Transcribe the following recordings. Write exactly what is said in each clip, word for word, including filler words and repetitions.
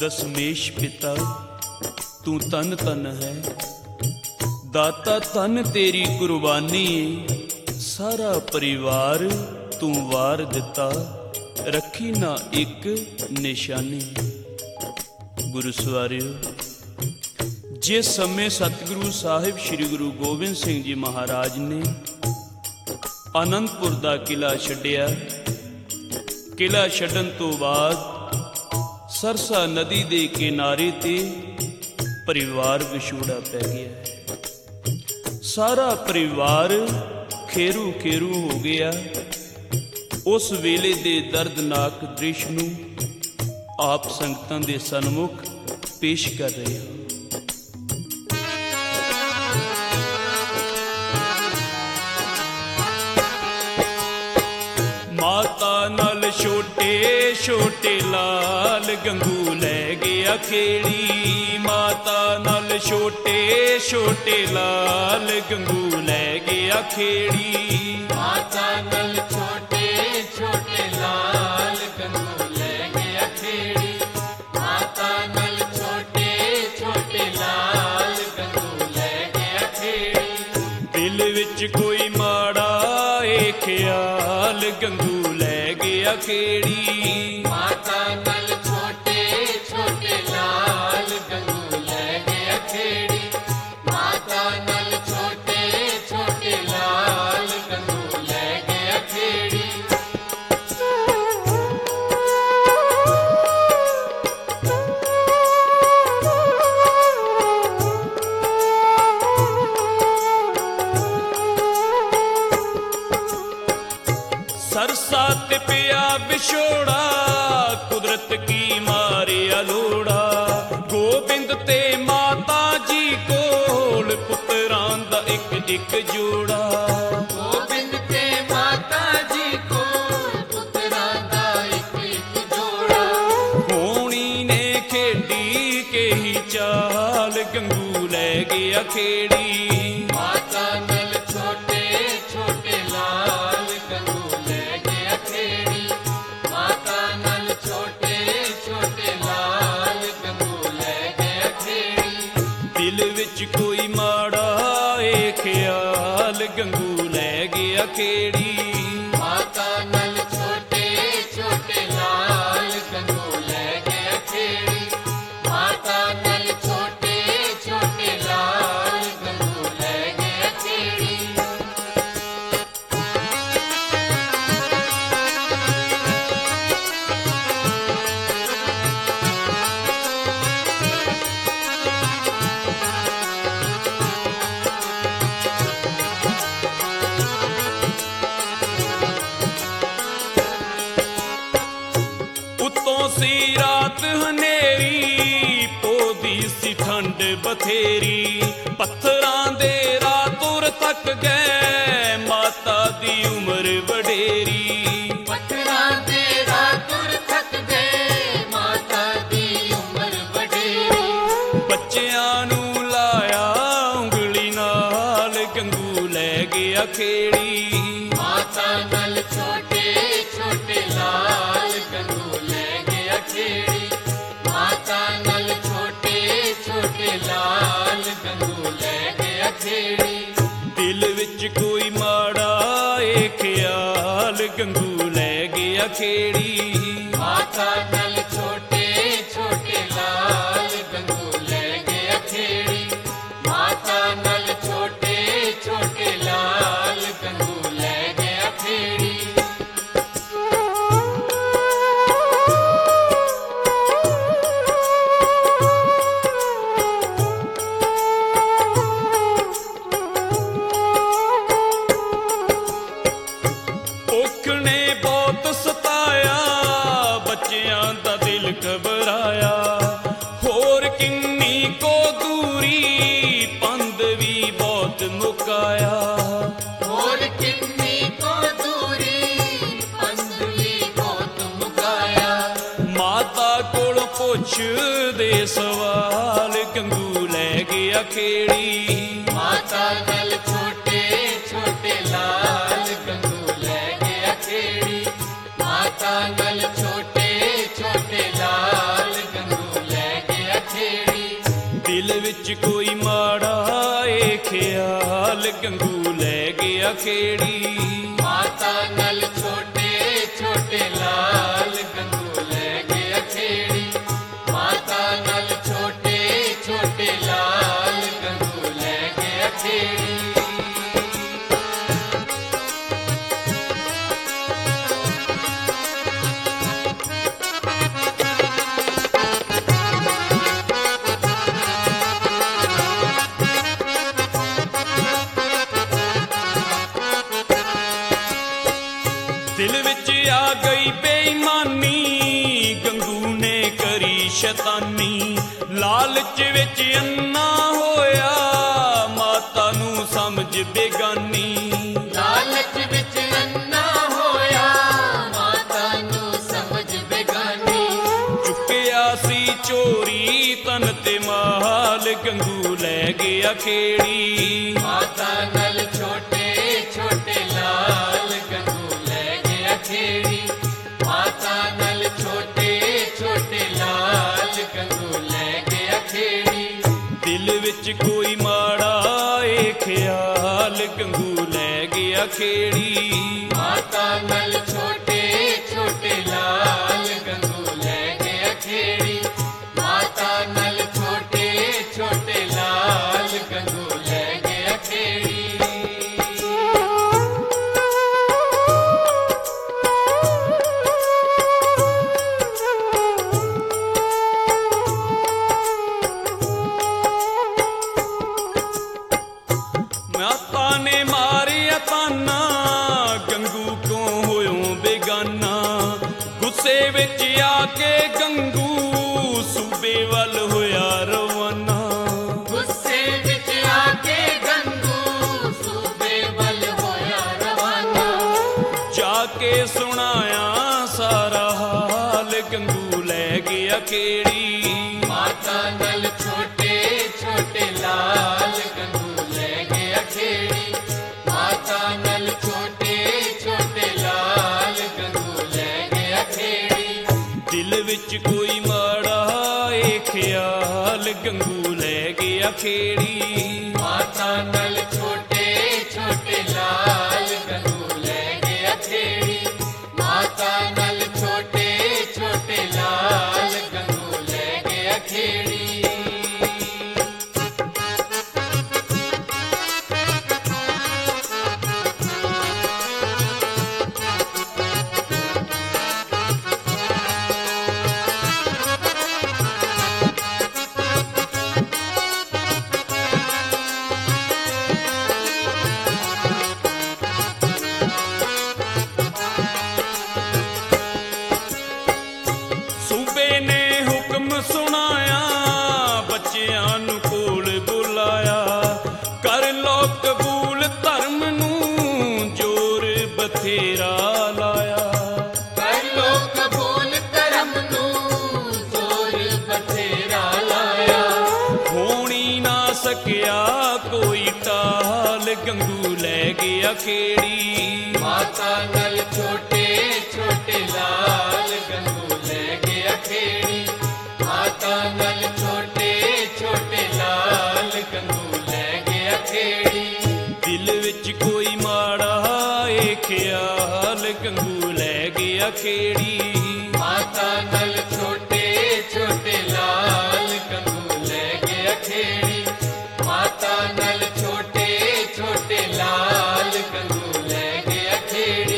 ਦਸਮੇਸ਼ ਪਿਤਾ ਤੂੰ ਤਨ ਤਨ ਹੈ, ਦਾਤਾ ਤਨ ਤੇਰੀ ਕੁਰਬਾਨੀ ਏ। ਸਾਰਾ ਪਰਿਵਾਰ ਤੂੰ ਵਾਰ ਦਿੱਤਾ, ਰੱਖੀ ਨਾ ਇੱਕ ਨਿਸ਼ਾਨੀ। ਗੁਰੂ ਸਵਾਰਿਓ, ਜਿਸ ਸਮੇਂ ਸਤਿਗੁਰੂ ਸਾਹਿਬ ਸ੍ਰੀ ਗੁਰੂ ਗੋਬਿੰਦ ਸਿੰਘ ਜੀ ਮਹਾਰਾਜ ਨੇ ਆਨੰਦਪੁਰ ਦਾ ਕਿਲ੍ਹਾ ਛੱਡਿਆ, ਕਿਲ੍ਹਾ ਛੱਡਣ ਤੋਂ ਬਾਅਦ ਸਰਸਾ ਨਦੀ ਦੇ ਕਿਨਾਰੇ ਤੇ ਪਰਿਵਾਰ ਵਿਛੋੜਾ ਪੈ ਗਿਆ। ਸਾਰਾ ਪਰਿਵਾਰ ਖੇਰੂ ਖੇਰੂ ਹੋ ਗਿਆ। ਉਸ ਵੇਲੇ ਦੇ ਦਰਦਨਾਕ ਦ੍ਰਿਸ਼ ਨੂੰ ਆਪ ਸੰਗਤਾਂ ਦੇ ਸਨਮੁਖ ਪੇਸ਼ ਕਰ ਰਹੇ ਹਾਂ। ਮਾਤਾ ਨਾਲ ਛੋਟੇ ਛੋਟੇ ਲਾਲ ਗੰਗੂ ਲੈ ਗਿਆ ਖੇੜੀ, ਮਾਤਾ ਨਾਲ ਛੋਟੇ ਛੋਟੇ ਲਾਲ ਗੰਗੂ ਲੈ ਗਿਆ ਖੇੜੀ। ਮਾਤਾ ਨਾਲ ਛੋਟੇ ਛੋਟੇ ਲਾਲ ਗੰਗੂ ਲੈ ਗਿਆ ਖੇੜੀ, ਮਾਤਾ ਨਾਲ ਛੋਟੇ ਛੋਟੇ ਲਾਲ ਗੰਗੂ ਲੈ ਗਿਆ ਖੇੜੀ। ਦਿਲ ਵਿੱਚ ਕੋਈ ਮਾੜਾ ਏ ਖਿਆਲ ਗੰਗੂ ਲੈ ਗਿਆ ਖੇੜੀ। ਮਾਤਾ ਨਾਲ ਛੋਟੇ ਛੋਟੇ ਲਾਲ ਗੰਗੂ ਲੈ ਗਿਆ ਖੇੜੀ, ਮਾਤਾ ਨਾਲ ਛੋਟੇ ਛੋਟੇ ਲਾਲ ਗੰਗੂ ਲੈ ਗਿਆ ਖੇੜੀ। ਸਰਸਾ ਤੇ ਪਿਆ ਵਿਛੋੜਾ, ਕੁਦਰਤ ਕੀ ਮਾਰਿਆ ਲੋੜਾ। ਗੋਬਿੰਦ ਤੇ ਮਾਤਾ ਜੀ ਕੋਲ ਪੁੱਤਰਾਂ ਦਾ ਇੱਕ ਇੱਕ ਜੋੜਾ। ਗੋਬਿੰਦ ਤੇ ਮਾਤਾ ਜੀ ਕੋਲ ਪੁੱਤਰਾਂ ਦਾ ਇੱਕ ਇੱਕ ਜੋੜਾ। ਹੋਣੀ ਨੇ ਖੇਡੀ ਕੇਹੀ ਚਾਲ ਗੰਗੂ ਲੈ ਗਿਆ ਖੇੜੀ। ਮਾਤਾ ਨਾਲ ਛੋਟੇ ਛੋਟੇ ਲਾਲ ਗੰਗੂ ਲੈ ਗਿਆ ਖੇੜੀ, ਮਾਤਾ ਨਾਲ ਛੋਟੇ ਛੋਟੇ ਲਾਲ ਗੰਗੂ ਲੈ ਗਿਆ ਖੇੜੀ। ਦਿਲ ਵਿੱਚ ਕੋਈ ਮਾੜਾ ਏ ਖਿਆਲ ਗੰਗੂ ਲੈ ਗਿਆ ਖੇੜੀ। ਮਾਤਾ ਨਾਲ ਛੋਟੇ ਛੋਟੇ ਲਾਲ ਗੰਗੂ ਲੈ ਗਿਆ ਖੇੜੀ, ਮਾਤਾ ਨਾਲ ਛੋਟੇ ਛੋਟੇ ਲਾਲ ਗੰਗੂ ਲੈ ਗਿਆ ਖੇੜੀ। ਉੱਤੋਂ ਸੀ ਰਾਤ ਹਨੇਰੀ, ਪੋਦੀ ਸੀ ਠੰਡ ਬਥੇਰੀ। ਪੱਥਰਾਂ ਦੇ ਰਾਹ ਤੁਰ ਥੱਕ ਗਏ, ਮਾਤਾ ਦੀ ਉਮਰ ਵਡੇਰੀ। ਪੱਥਰਾਂ ਦੇ ਰਾਹ ਤੁਰ ਥੱਕ ਗਏ, ਮਾਤਾ ਦੀ ਉਮਰ ਵਡੇਰੀ। ਬੱਚਿਆਂ ਨੂੰ ਲਾਇਆ ਉਂਗਲੀ ਨਾਲ ਗੰਗੂ ਲੈ ਗਿਆ ਖੇੜੀ। ਮਾਤਾ ਨਾਲ ਛੋਟੇ ਛੋਟੇ ਲਾਲ ਗੰਗੂ ਲੈ ਗਿਆ ਖੇੜੀ, ਮਾਤਾ ਨਾਲ ਛੋਟੇ ਛੋਟੇ ਲਾਲ ਗੰਗੂ ਲੈ ਗਿਆ ਖੇੜੀ। ਦਿਲ ਵਿੱਚ ਕੋਈ ਮਾੜਾ ਏ ਖਿਆਲ ਗੰਗੂ ਲੈ ਗਿਆ ਖੇੜੀ। ਮਾਤਾ ਨਾਲ ਛੋਟੇ ਛੋਟੇ ਲਾਲ ਗੰਗੂ ਲੈ ਗਿਆ ਖੇੜੀ, ਮਾਤਾ ਨਾਲ ਛੋਟੇ ਛੋਟੇ ਲਾਲ ਗੰਗੂ ਲੈ ਗਿਆ ਖੇੜੀ। ਭੁੱਖ ਨੇ ਬਹੁਤ ਸਤਾਇਆ, ਬੱਚਿਆਂ ਦਾ ਦਿਲ ਘਬਰਾਇਆ। ਹੋਰ ਕਿੰਨੀ ਕੋ ਦੂਰੀ, ਪੰਧ ਵੀ ਬਹੁਤ ਮੁਕਾਇਆ। ਹੋਰ ਕਿੰਨੀ ਕੋ ਦੂਰੀ, ਪੰਧ ਵੀ ਬਹੁਤ ਮੁਕਾਇਆ। ਮਾਤਾ ਕੋਲੋਂ ਪੁੱਛਦੇ ਸਵਾਲ ਗੰਗੂ ਲੈ ਗਿਆ ਖੇੜੀ। ਮਾਤਾ ਨਾਲ ਛੋਟੇ ਛੋਟੇ ਲਾਲ ਗੰਗੂ ਲੈ ਗਿਆ ਖੇੜੀ, ਮਾਤਾ ਨਾਲ ਛੋਟੇ ਛੋਟੇ ਲਾਲ ਗੰਗੂ ਲੈ ਦਿਲ ਵਿੱਚ ਕੋਈ ਮਾੜਾ ਏ ਖਿਆਲ, ਗੰਗੂ ਲੈ ਗਿਆ ਖੇੜੀ। ਮਾਤਾ ਨਲ ਛੋਟੇ ਛੋਟੇ ਲਾਲ, ਗੰਗੂ ਲੈ ਗਿਆ ਖੇੜੀ। ਮਾਤਾ ਨਲ ਛੋਟੇ ਛੋਟੇ ਲਾਲ, ਗੰਗੂ ਲੈ ਗਿਆ ਖੇੜੀ। ਦਿਲ ਵਿੱਚ ਆ ਗਈ ਬੇਈਮਾਨੀ, ਗੰਗੂ ਨੇ ਕਰੀ ਸ਼ੈਤਾਨੀ। ਲਾਲਚ ਵਿੱਚ ਅੰਨਾ ਹੋਇਆ, ਮਾਤਾ ਨੂੰ ਸਮਝ ਬੇਗਾਨੀ। ਲਾਲਚ ਵਿੱਚ ਅੰਨਾ ਹੋਇਆ, ਮਾਤਾ ਨੂੰ ਸਮਝ ਬੇਗਾਨੀ। ਚੁੱਕਿਆ ਸੀ ਚੋਰੀ ਤਨ ਤੇ ਮਾਲ, ਗੰਗੂ ਲੈ ਗਿਆ ਖੇੜੀ। ਮਾਤਾ ਨਲ ਛੋਟੇ ਛੋਟੇ ਲਾਲ, ਗੰਗੂ ਲੈ ਗਿਆ ਖੇੜੀ। ਮਾਤਾ ਨਲ ਛੋਟੇ ਛੋਟੇ ਲਾਲ, ਗੰਗੂ ਲੈ ਗਿਆ ਖੇੜੀ। ਦਿਲ ਵਿੱਚ ਕੋਈ ਮਾੜਾ ਏ ਖਿਆਲ, ਗੰਗੂ ਲੈ ਗਿਆ ਖੇੜੀ। ਮਾਤਾ ਨਲ ਛੋਟੇ ਛੋਟੇ ਲਾਲ, ਗੰਗੂ ਲੈ ਗਿਆ ਖੇੜੀ। ਮਾਤਾ ਨਲ ਛੋਟੇ ਛੋਟੇ ਲਾਲ, ਗੰਗੂ ਲੈ ਗਿਆ ਖੇੜੀ। ਮਾਤਾ ਨੇ ਮਾਰਿਆ ਤਾਨਾ, ਗੰਗੂ ਤੋਂ ਹੋਇਓ ਬੇਗਾਨਾ। ਗੁੱਸੇ ਵਿੱਚ ਆ ਕੇ ਗੰਗੂ ਸੂਬੇ ਵੱਲ ਹੋਇਆ ਰਵਾਨਾ। ਗੁੱਸੇ ਵਿੱਚ ਆ ਕੇ ਗੰਗੂ ਸੂਬੇ ਵੱਲ ਹੋਇਆ ਰਵਾਨਾ। ਜਾ ਕੇ ਸੁਣਾਇਆ ਸਾਰਾ ਹਾਲ, ਗੰਗੂ ਲੈ ਗਿਆ ਖੇੜੀ। ਮਾਤਾ ਨਲ ਛੋਟੇ ਛੋਟੇ ਲਾਲ, ਗੰਗੂ ਲੈ ਗਿਆ ਖੇੜੀ। ਮਾਤਾ ਨਲ ਛੋਟੇ ਛੋਟੇ ਲਾਲ, ਗੰਗੂ ਲੈ ਗਿਆ ਖੇੜੀ। ਦਿਲ ਵਿੱਚ ਕੋਈ ਮਾੜਾ ਏ ਖਿਆਲ, ਗੰਗੂ ਲੈ ਗਿਆ ਖੇੜੀ। ਮਾਤਾ ਨਲ ਛੋਟੇ ਛੋਟੇ ਲਾਲ, ਗੰਗੂ ਲੈ ਗਿਆ ਖੇੜੀ। ਮਾਤਾ ਨਲ ਛੋਟੇ ਛੋਟੇ ਲਾਲ, ਗੰਗੂ ਲੈ ਗਿਆ ਖੇੜੀ। ਸੂਬੇ ਨੇ ਹੁਕਮ ਸੁਣਾਇਆ, ਬੱਚਿਆਂ ਨੂੰ ਕੋਲ ਬੁਲਾਇਆ। ਕਰ ਲੋ ਕਬੂਲ ਧਰਮ ਨੂੰ, ਜ਼ੋਰ ਬਥੇਰਾ ਲਾਇਆ। ਕਰ ਲੋ ਕਬੂਲ ਧਰਮ ਨੂੰ, ਜ਼ੋਰ ਬਥੇਰਾ ਲਾਇਆ। ਹੋਣੀ ਨਾ ਸਕਿਆ ਕੋਈ ਟਾਲ, ਗੰਗੂ ਲੈ ਗਿਆ ਖੇੜੀ। ਮਾਤਾ ਨਲ ਛੋਟੇ ਛੋਟੇ ਲਾਲ, ਗੰਗੂ ਲੈ ਗਿਆ ਖੇੜੀ। ਮਾਤਾ ਨਲ ਛੋਟੇ ਛੋਟੇ ਲਾਲ, ਗੰਗੂ ਲੈ ਗਿਆ ਖੇੜੀ। ਦਿਲ ਵਿੱਚ ਕੋਈ ਮਾੜਾ ਏ ਖਿਆਲ, ਗੰਗੂ ਲੈ ਗਿਆ ਖੇੜੀ। ਮਾਤਾ ਨਲ ਛੋਟੇ ਛੋਟੇ ਲਾਲ, ਗੰਗੂ ਲੈ ਗਿਆ ਖੇੜੀ। ਮਾਤਾ ਨਲ ਛੋਟੇ ਛੋਟੇ ਲਾਲ, ਗੰਗੂ ਲੈ ਗਿਆ ਖੇੜੀ।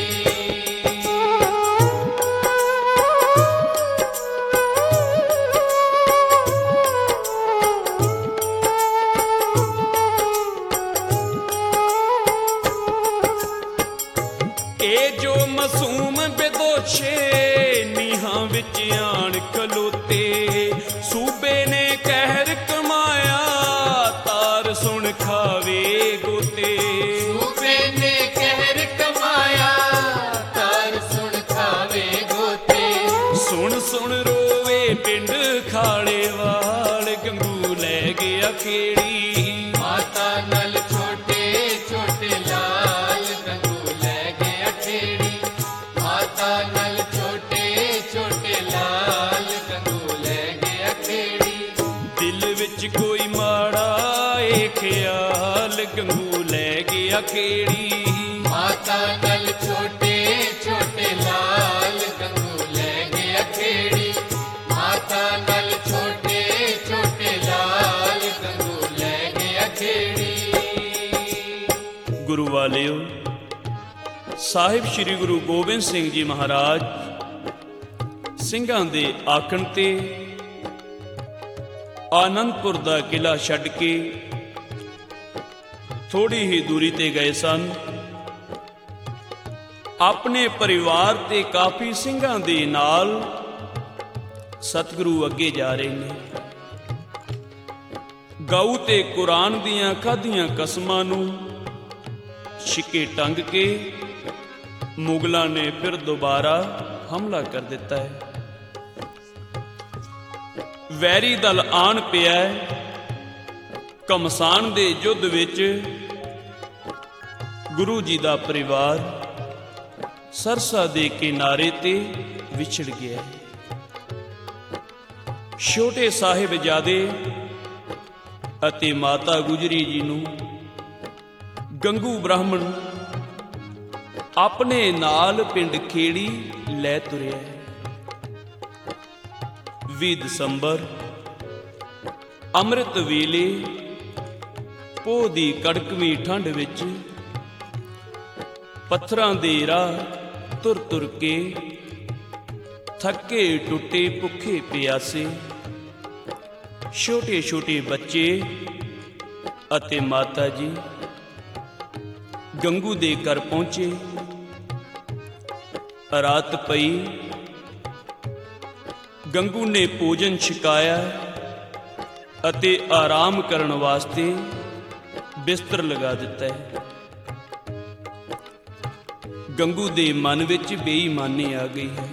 ਇਹ ਜੋ ਮਾਸੂਮ ਬੇਦੋਸ਼ੇ ਨੀਹਾਂ ਵਿੱਚ ਆਣ ਖਲੋਤੇ। ਸੂਬੇ ਨੇ ਕਹਿਰ ਕਮਾਇਆ, ਤਾਰ ਸੁਣ ਖਾਵੇ ਗੋਤੇ। ਸੂਬੇ ਨੇ ਕਹਿਰ ਕਮਾਇਆ, ਤਾਰ ਸੁਣ ਖਾਵੇ ਗੋਤੇ। ਸੁਣ ਸੁਣ ਰੋਵੇ ਪਿੰਡ ਖਾਲੇ ਵਾਲ, ਗੰਗੂ ਲੈ ਗਿਆ ਖੇੜੀ। ਮਾਤਾ ਨਲ ਛੋਟੇ ਛੋਟੇ ਲਾਲ, ਗੰਗੂ ਲੈ ਗਿਆ ਖੇੜੀ। ਮਾਤਾ ਨਲ ਛੋਟੇ ਛੋਟੇ ਲਾਲ, ਗੰਗੂ ਲੈ ਗਿਆ ਖੇੜੀ। ਦਿਲ ਵਿੱਚ ਵਿੱਚ ਕੋਈ ਮਾੜਾ ਏ ਖਿਆਲ ਗੰਗੂ ਲੈ ਗਿਆ ਖੇੜੀ। ਮਾਤਾ ਨਲ ਛੋਟੇ ਛੋਟੇ ਲਾਲ ਗੰਗੂ ਲੈ ਗਿਆ ਖੇੜੀ। ਮਾਤਾ ਨਲ ਛੋਟੇ ਛੋਟੇ ਲਾਲ ਗੰਗੂ ਲੈ ਗਿਆ ਖੇੜੀ। ਗੁਰੂ ਵਾਲਿਓ, ਸਾਹਿਬ ਸ੍ਰੀ ਗੁਰੂ ਗੋਬਿੰਦ ਸਿੰਘ ਜੀ ਮਹਾਰਾਜ ਸਿੰਘਾਂ ਦੇ ਆਖਣ ਤੇ ਆਨੰਦਪੁਰ ਦਾ ਕਿਲਾ ਛੱਡ ਕੇ ਥੋੜੀ ਹੀ ਦੂਰੀ ਤੇ ਗਏ ਸਨ। ਆਪਣੇ ਪਰਿਵਾਰ ਤੇ ਕਾਫੀ ਸਿੰਘਾਂ ਦੇ ਨਾਲ ਸਤਿਗੁਰੂ ਅੱਗੇ ਜਾ ਰਹੇ ਨੇ। ਗਊ ਤੇ ਕੁਰਾਨ ਦੀਆਂ ਖਾਧੀਆਂ ਕਸਮਾਂ ਨੂੰ ਛਿੱਕੇ ਟੰਗ ਕੇ ਮੁਗਲਾਂ ਨੇ ਫਿਰ ਦੁਬਾਰਾ ਹਮਲਾ ਕਰ ਦਿੱਤਾ ਹੈ। ਵੈਰੀ ਦਲ ਆਣ ਪਿਆ ਹੈ। ਘਮਸਾਨ ਦੇ ਯੁੱਧ ਵਿੱਚ ਗੁਰੂ ਜੀ ਦਾ ਪਰਿਵਾਰ ਸਰਸਾ ਦੇ ਕਿਨਾਰੇ ਤੇ ਵਿਛੜ ਗਿਆ ਹੈ। ਛੋਟੇ ਸਾਹਿਬਜ਼ਾਦੇ ਅਤੇ ਮਾਤਾ ਗੁਜਰੀ ਜੀ ਨੂੰ ਗੰਗੂ ਬ੍ਰਾਹਮਣ ਆਪਣੇ ਨਾਲ ਪਿੰਡ ਖੇੜੀ ਲੈ ਤੁਰਿਆ। ਵੀਹ ਦਸੰਬਰ ਅੰਮ੍ਰਿਤ ਵੇਲੇ ਪੋਹ ਦੀ ਕੜਕਵੀਂ ਠੰਡ ਵਿੱਚ ਪੱਥਰਾਂ ਦੇ ਰਾਹ ਤੁਰ ਤੁਰ ਕੇ ਥੱਕੇ ਟੁੱਟੇ ਭੁੱਖੇ ਪਿਆਸੇ ਛੋਟੇ ਛੋਟੇ ਬੱਚੇ ਅਤੇ ਮਾਤਾ ਜੀ ਗੰਗੂ ਦੇ ਘਰ ਪਹੁੰਚੇ। ਰਾਤ ਪਈ। ਗੰਗੂ ਨੇ ਭੋਜਨ ਛਕਾਇਆ ਅਤੇ ਆਰਾਮ ਕਰਨ ਵਾਸਤੇ ਬਿਸਤਰ ਲਗਾ ਦਿੱਤਾ ਹੈ। ਗੰਗੂ ਦੇ ਮਨ ਵਿੱਚ ਬੇਈਮਾਨੀ ਆ ਗਈ ਹੈ।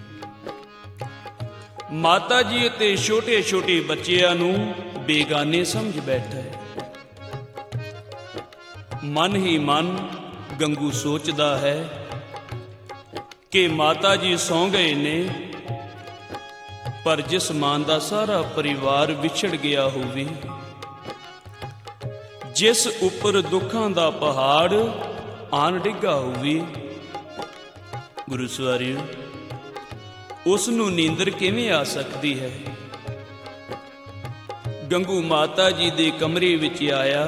ਮਾਤਾ ਜੀ ਅਤੇ ਛੋਟੇ ਛੋਟੇ ਬੱਚਿਆਂ ਨੂੰ ਬੇਗਾਨੇ ਸਮਝ ਬੈਠਾ ਹੈ। ਮਨ ਹੀ ਮਨ ਗੰਗੂ ਸੋਚਦਾ ਹੈ ਕਿ ਮਾਤਾ ਜੀ ਸੌਂ ਗਏ ਨੇ, ਪਰ ਜਿਸ ਮਾਂ ਦਾ ਸਾਰਾ ਪਰਿਵਾਰ ਵਿਛੜ ਗਿਆ ਹੋਵੇ, ਜਿਸ ਉੱਪਰ ਦੁੱਖਾਂ ਦਾ ਪਹਾੜ ਆਣ ਡਿੱਗਾ ਹੋਵੇ, ਗੁਰੂ ਸਵਾਰਿਓ, ਉਸ ਨੂੰ ਨੀਂਦਰ ਕਿਵੇਂ ਆ ਸਕਦੀ ਹੈ। ਗੰਗੂ ਮਾਤਾ ਜੀ ਦੇ ਕਮਰੇ ਵਿੱਚ ਆਇਆ।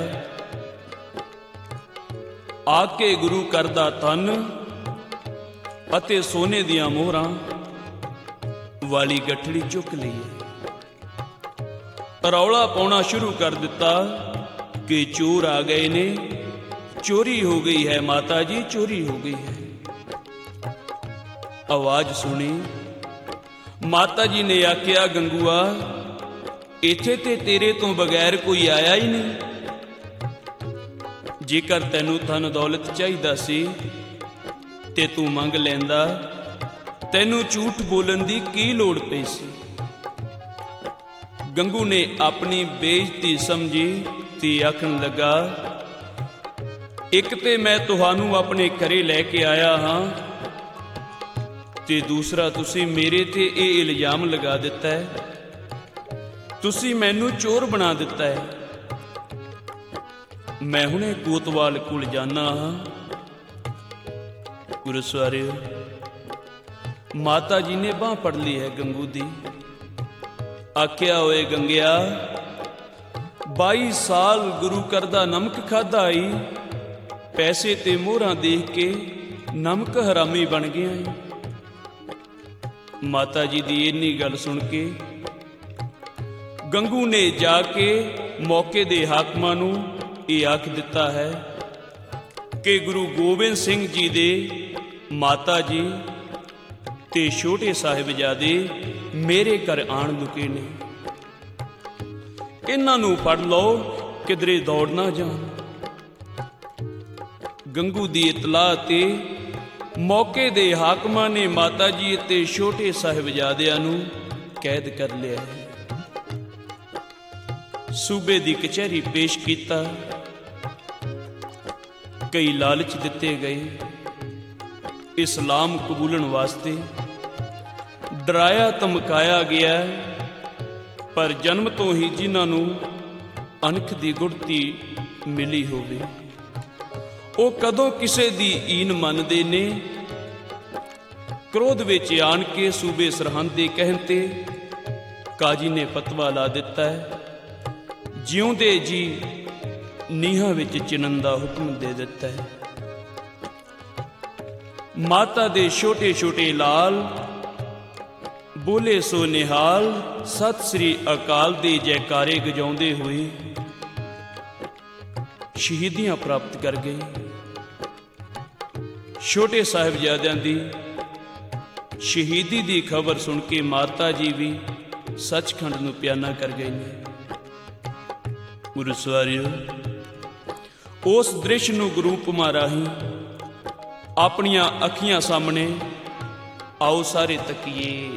ਆ ਕੇ ਗੁਰੂ ਘਰ ਦਾ ਤਨ ਅਤੇ ਸੋਨੇ ਦੀਆਂ ਮੋਹਰਾਂ ਵਾਲੀ ਗਠੜੀ ਚੁੱਕ ਲਈ। ਰੌਲਾ ਪਾਉਣਾ ਸ਼ੁਰੂ ਕਰ ਦਿੱਤਾ ਕਿ ਚੋਰ ਆ ਗਏ ਨੇ, ਚੋਰੀ ਹੋ ਗਈ ਹੈ ਮਾਤਾ ਜੀ, ਚੋਰੀ ਹੋ ਗਈ ਹੈ। ਆਵਾਜ਼ ਸੁਣੀ। ਮਾਤਾ ਜੀ ਨੇ ਆਖਿਆ, ਗੰਗੂਆ, ਇੱਥੇ ਤੇ ਤੇਰੇ ਤੋਂ ਬਗੈਰ ਕੋਈ ਆਇਆ ਹੀ ਨਹੀਂ। ਜੇਕਰ ਤੈਨੂੰ ਧਨ ਦੌਲਤ ਚਾਹੀਦਾ ਸੀ ਤੇ ਤੂੰ ਮੰਗ ਲੈਂਦਾ, ਤੈਨੂੰ ਝੂਠ ਬੋਲਣ ਦੀ ਕੀ ਲੋੜ ਪਈ ਸੀ। ਗੰਗੂ ਨੇ ਆਪਣੀ ਬੇਇੱਜ਼ਤੀ ਸਮਝੀ ਤੇ ਆਖਣ ਲੱਗਾ, ਇੱਕ ਤੇ ਮੈਂ ਤੁਹਾਨੂੰ ਆਪਣੇ ਘਰੇ ਲੈ ਕੇ ਆਇਆ ਹਾਂ, ਤੇ ਦੂਸਰਾ ਤੁਸੀਂ ਮੇਰੇ ਤੇ ਇਹ ਇਲਜ਼ਾਮ ਲਗਾ ਦਿੱਤਾ ਹੈ, ਤੁਸੀਂ ਮੈਨੂੰ ਚੋਰ ਬਣਾ ਦਿੱਤਾ ਹੈ। ਮੈਂ ਹੁਣੇ ਕੋਤਵਾਲ ਕੋਲ ਜਾਣਾ ਹਾਂ। ਗੁਰੂ ਸਵਾਰਿਓ, ਮਾਤਾ ਜੀ ਨੇ ਬਾਂਹ ਫੜ ਲਈ ਹੈ ਗੰਗੂ ਦੀ। ਆਖਿਆ, ਓਏ ਗੰਗਿਆ, ਬਾਈ ਸਾਲ ਗੁਰੂ ਘਰ ਦਾ ਨਮਕ ਖਾਧਾ ਈ, ਪੈਸੇ ਤੇ ਮੋਹਰਾਂ ਦੇਖ ਕੇ ਨਮਕ ਹਰਾਮੀ ਬਣ ਗਿਆ ਈ। ਮਾਤਾ ਜੀ ਦੀ ਇੰਨੀ ਗੱਲ ਸੁਣ ਕੇ ਗੰਗੂ ਨੇ ਜਾ ਕੇ ਮੌਕੇ ਦੇ ਹਾਕਮਾਂ ਨੂੰ ਇਹ ਆਖ ਦਿੱਤਾ ਹੈ ਕਿ ਗੁਰੂ ਗੋਬਿੰਦ ਸਿੰਘ ਜੀ ਦੇ ਮਾਤਾ ਜੀ ਤੇ ਛੋਟੇ ਸਾਹਿਬਜ਼ਾਦੇ ਮੇਰੇ ਘਰ ਆਣ ਲੁਕੇ ਨੇ, ਇਹਨਾਂ ਨੂੰ ਫੜ ਲਓ, ਕਿਧਰੇ ਦੌੜ ਨਾ ਜਾਣ। ਗੰਗੂ ਦੀ ਇਤਲਾਹ ਤੇ ਮੌਕੇ ਦੇ ਹਾਕਮਾਂ ਨੇ ਮਾਤਾ ਜੀ ਅਤੇ ਛੋਟੇ ਸਾਹਿਬਜ਼ਾਦਿਆਂ ਨੂੰ ਕੈਦ ਕਰ ਲਿਆ। ਸੂਬੇ ਦੀ ਕਚਹਿਰੀ ਪੇਸ਼ ਕੀਤਾ। ਕਈ ਲਾਲਚ ਦਿੱਤੇ ਗਏ, ਇਸਲਾਮ ਕਬੂਲਣ ਵਾਸਤੇ ਡਰਾਇਆ ਧਮਕਾਇਆ ਗਿਆ ਪਰ ਜਨਮ ਤੋਂ ਹੀ ਜਿਨ੍ਹਾਂ ਨੂੰ ਅਣਖ ਦੀ ਗੁੜਤੀ ਮਿਲੀ ਹੋਵੇ, ਉਹ ਕਦੋਂ ਕਿਸੇ ਦੀ ਈਨ ਮੰਨਦੇ ਨੇ। ਕ੍ਰੋਧ ਵਿੱਚ ਆਣ ਕੇ ਸੂਬੇ ਸਰਹੰਦ ਦੇ ਕਹਿਣ ਤੇ ਕਾਜੀ ਨੇ ਫਤਵਾ ਲਾ ਦਿੱਤਾ ਹੈ, ਜਿਉਂਦੇ ਜੀ ਨੀਹਾਂ ਵਿੱਚ ਚਿਣਨ ਦਾ ਹੁਕਮ ਦੇ ਦਿੱਤਾ ਹੈ। ਮਾਤਾ ਦੇ ਛੋਟੇ ਛੋਟੇ ਲਾਲ ਬੋਲੇ ਸੋ ਨਿਹਾਲ, ਸਤਿ ਸ੍ਰੀ ਅਕਾਲ ਦੇ ਜੈਕਾਰੇ ਗਜਾਉਂਦੇ ਹੋਏ ਸ਼ਹੀਦੀਆਂ ਪ੍ਰਾਪਤ ਕਰ ਗਏ। ਛੋਟੇ ਸਾਹਿਬਜ਼ਾਦਿਆਂ ਦੀ ਸ਼ਹੀਦੀ ਦੀ ਖਬਰ ਸੁਣ ਕੇ ਮਾਤਾ ਜੀ ਵੀ ਸੱਚਖੰਡ ਨੂੰ ਪਿਆਨਾ ਕਰ ਗਏ ਨੇ। ਗੁਰੂ ਸਵਾਰਿਓ, ਉਸ ਦ੍ਰਿਸ਼ ਨੂੰ ਗੁਰੂ ਉਪਮਾ ਰਾਹੀਂ ਆਪਣੀਆਂ ਅੱਖੀਆਂ ਸਾਹਮਣੇ ਆਓ ਸਾਰੇ ਤੱਕੀਏ।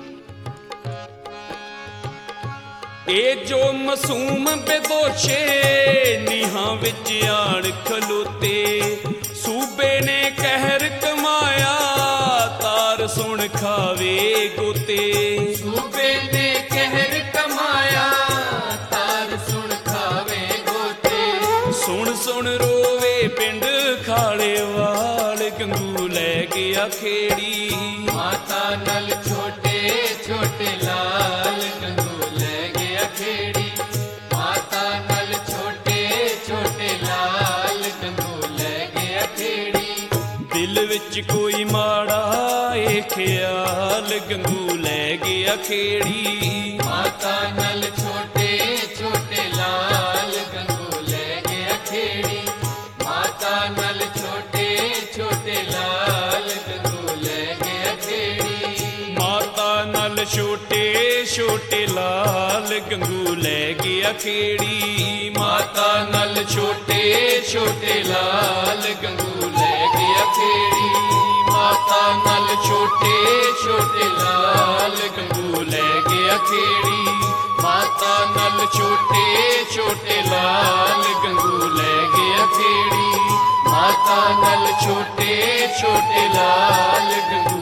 ਇਹ ਜੋ ਮਾਸੂਮ ਬੇਦੋਸ਼ੇ ਨੀਹਾਂ ਵਿੱਚ ਆਣ ਖਲੋਤੇ, ਸੂਬੇ ਨੇ ਕਹਿਰ ਕਮਾਇਆ ਤਾਰ ਸੁਣ ਖਾਵੇ ਗੋਤੇ। ਸੂਬੇ ਨੇ ਕਹਿਰ ਕਮਾਇਆ ਤਾਰ ਸੁਣ ਖਾਵੇ ਗੋਤੇ। ਸੁਣ ਸੁਣ ਰੋਵੇ ਪਿੰਡ ਖਾਲੇ ਵਾਲ, ਗੰਗੂ ਲੈ ਗਿਆ ਖੇੜੀ। ਮਾਤਾ ਨਾਲ ਛੋਟੇ ਛੋਟੇ ਲਾਲ, ਗੰਗੂ ਲੈ ਗਿਆ ਖੇੜੀ। ਮਾਤਾ ਨਾਲ ਛੋਟੇ ਛੋਟੇ ਲਾਲ, ਗੰਗੂ ਲੈ ਗਿਆ ਖੇੜੀ। ਦਿਲ ਵਿੱਚ ਕੋਈ ਮਾੜਾ ਏ ਖਿਆਲ, ਗੰਗੂ ਲੈ ਗਿਆ ਖੇੜੀ। ਮਾਤਾ ਨਾਲ ਛੋਟੇ ਛੋਟੇ ਲਾਲ, ਗੰਗੂ ਲੈ ਗਿਆ ਖੇੜੀ। ਮਾਤਾ ਨਾਲ ਛੋਟੇ ਛੋਟੇ ਲਾਲ, ਗੰਗੂ ਲੈ ਗਿਆ ਖੇੜੀ। ਮਾਤਾ ਨਾਲ ਛੋਟੇ ਛੋਟੇ ਲਾਲ, ਗੰਗੂ ਲੈ ਗਿਆ ਖੇੜੀ। ਮਾਤਾ ਨਾਲ ਛੋਟੇ ਛੋਟੇ ਲਾਲ, ਗੰਗੂ ਲੈ ਗਿਆ ਖੇੜੀ। ਮਾਤਾ ਨਾਲ ਛੋਟੇ ਛੋਟੇ ਲਾਲ, ਗੰਗੂ ਲੈ ਗਿਆ ਖੇੜੀ। ਮਾਤਾ ਨਾਲ ਛੋਟੇ ਛੋਟੇ ਲਾਲ, ਗੰਗੂ ਲੈ ਗਿਆ ਖੇੜੀ। ਮਾਤਾ ਨਾਲ ਛੋਟੇ ਛੋਟੇ ਲਾਲ, ਗੰਗੂ